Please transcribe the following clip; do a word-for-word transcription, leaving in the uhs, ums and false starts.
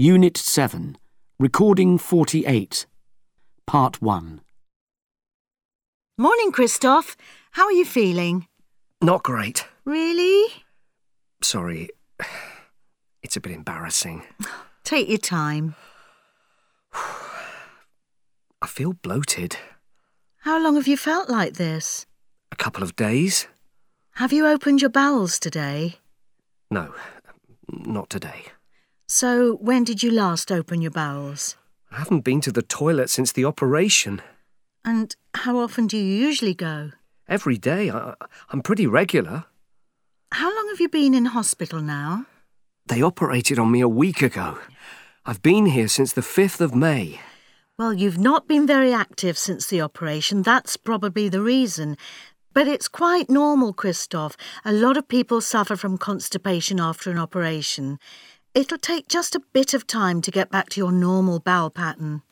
Unit seven, Recording forty-eight, Part one. Morning, Christoph. How are you feeling? Not great. Really? Sorry. It's a bit embarrassing. Take your time. I feel bloated. How long have you felt like this? A couple of days? Have you opened your bowels today? No, not today. So, when did you last open your bowels? I haven't been to the toilet since the operation. And how often do you usually go? Every day. I, I'm pretty regular. How long have you been in hospital now? They operated on me a week ago. I've been here since the fifth of May. Well, you've not been very active since the operation. That's probably the reason. But it's quite normal, Christoph. A lot of people suffer from constipation after an operation. It'll take just a bit of time to get back to your normal bowel pattern.